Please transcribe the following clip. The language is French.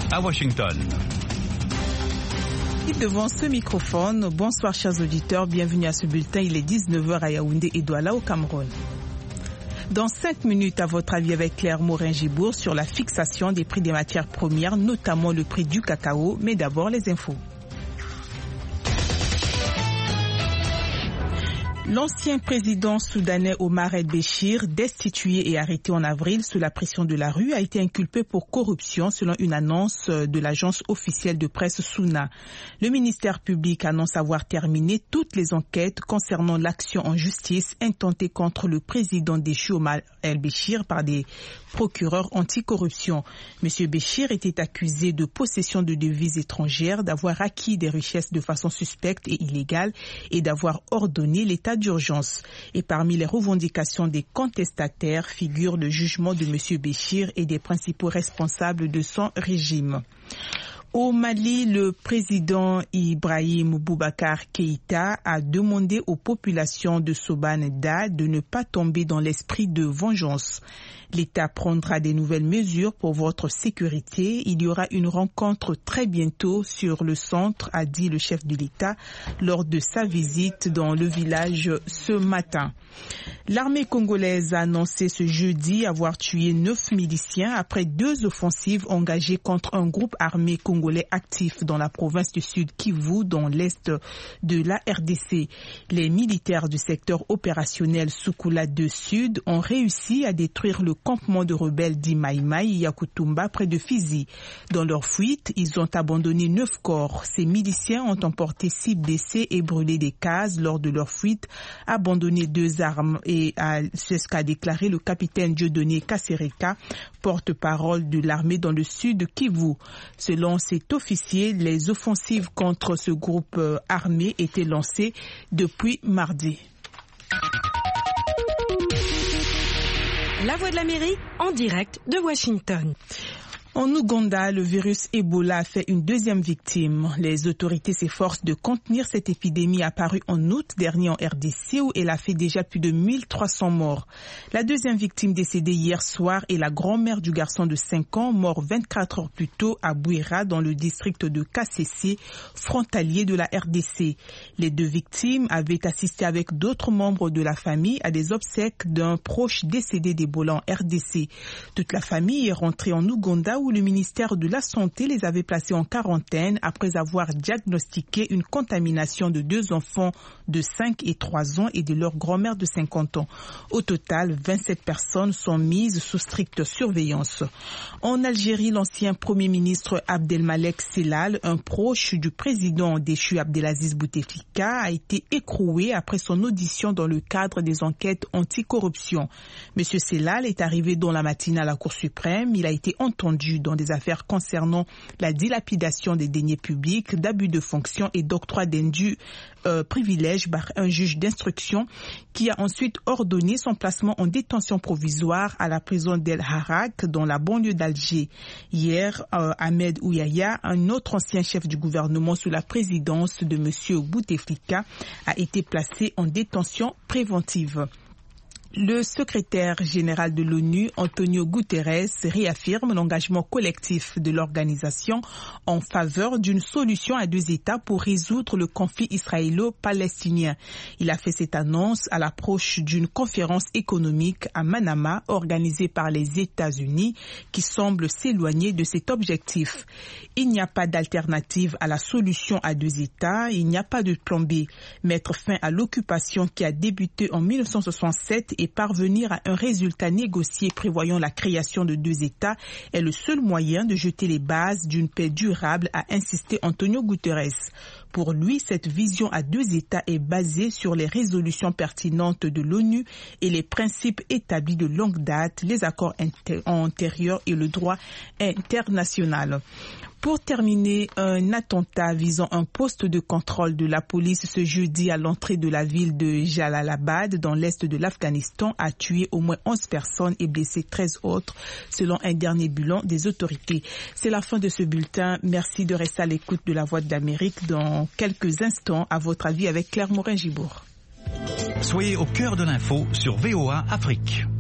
à Washington. Devant ce microphone, bonsoir chers auditeurs, bienvenue à ce bulletin. Il est 19h à Yaoundé et Douala au Cameroun. Dans 5 minutes, à votre avis avec Claire Morin-Gibourg sur la fixation des prix des matières premières, notamment le prix du cacao, mais d'abord les infos. L'ancien président soudanais Omar el-Béchir, destitué et arrêté en avril sous la pression de la rue, a été inculpé pour corruption selon une annonce de l'agence officielle de presse Souna. Le ministère public annonce avoir terminé toutes les enquêtes concernant l'action en justice intentée contre le président déchu Omar el-Béchir par des procureurs anticorruption. M. Béchir était accusé de possession de devises étrangères, d'avoir acquis des richesses de façon suspecte et illégale et d'avoir ordonné l'état d'urgence. Et parmi les revendications des contestataires figure le jugement de M. Béchir et des principaux responsables de son régime. Au Mali, le président Ibrahim Boubacar Keïta a demandé aux populations de Sobaneda de ne pas tomber dans l'esprit de vengeance. L'État prendra des nouvelles mesures pour votre sécurité. Il y aura une rencontre très bientôt sur le centre, a dit le chef de l'État lors de sa visite dans le village ce matin. L'armée congolaise a annoncé ce jeudi avoir tué 9 miliciens après 2 offensives engagées contre un groupe armé congolais actif dans la province du Sud Kivu, dans l'est de la RDC. Les militaires du secteur opérationnel Soukula 2 Sud ont réussi à détruire le campement de rebelles d'Imaïmaï Yakutumba près de Fizi. Dans leur fuite, ils ont abandonné 9 corps. Ces miliciens ont emporté 6 blessés et brûlé des cases lors de leur fuite, abandonné 2 armes, et c'est ce qu'a déclaré le capitaine Dieudonné Kassereka, porte-parole de l'armée dans le sud Kivu. Selon cet officier, les offensives contre ce groupe armé étaient lancées depuis mardi. La Voix de l'Amérique en direct de Washington. En Ouganda, le virus Ebola a fait une 2e victime. Les autorités s'efforcent de contenir cette épidémie apparue en août dernier en RDC où elle a fait déjà plus de 1300 morts. La 2e victime décédée hier soir est la grand-mère du garçon de 5 ans, mort 24 heures plus tôt à Bouira dans le district de Kasese, frontalier de la RDC. Les 2 victimes avaient assisté avec d'autres membres de la famille à des obsèques d'un proche décédé d'Ebola en RDC. Toute la famille est rentrée en Ouganda où le ministère de la Santé les avait placés en quarantaine après avoir diagnostiqué une contamination de 2 enfants de 5 et 3 ans et de leur grand-mère de 50 ans. Au total, 27 personnes sont mises sous stricte surveillance. En Algérie, l'ancien Premier ministre Abdelmalek Sellal, un proche du président déchu Abdelaziz Bouteflika, a été écroué après son audition dans le cadre des enquêtes anticorruption. M. Sellal est arrivé dans la matinée à la Cour suprême. Il a été entendu dans des affaires concernant la dilapidation des deniers publics, d'abus de fonction et d'octroi d'indus privilèges par un juge d'instruction qui a ensuite ordonné son placement en détention provisoire à la prison d'El Harak dans la banlieue d'Alger. Hier, Ahmed Ouyaya, un autre ancien chef du gouvernement sous la présidence de M. Bouteflika, a été placé en détention préventive. Le secrétaire général de l'ONU, Antonio Guterres, réaffirme l'engagement collectif de l'organisation en faveur d'une solution à 2 États pour résoudre le conflit israélo-palestinien. Il a fait cette annonce à l'approche d'une conférence économique à Manama organisée par les États-Unis qui semble s'éloigner de cet objectif. Il n'y a pas d'alternative à la solution à 2 États, il n'y a pas de plan B. Mettre fin à l'occupation qui a débuté en 1967 et parvenir à un résultat négocié prévoyant la création de 2 États est le seul moyen de jeter les bases d'une paix durable, a insisté Antonio Guterres. Pour lui, cette vision à 2 États est basée sur les résolutions pertinentes de l'ONU et les principes établis de longue date, les accords antérieurs et le droit international. Pour terminer, un attentat visant un poste de contrôle de la police ce jeudi à l'entrée de la ville de Jalalabad dans l'est de l'Afghanistan a tué au moins 11 personnes et blessé 13 autres selon un dernier bilan des autorités. C'est la fin de ce bulletin. Merci de rester à l'écoute de la Voix de l'Amérique. Dans quelques instants, à votre avis avec Claire Morin-Gibourg. Soyez au cœur de l'info sur VOA Afrique.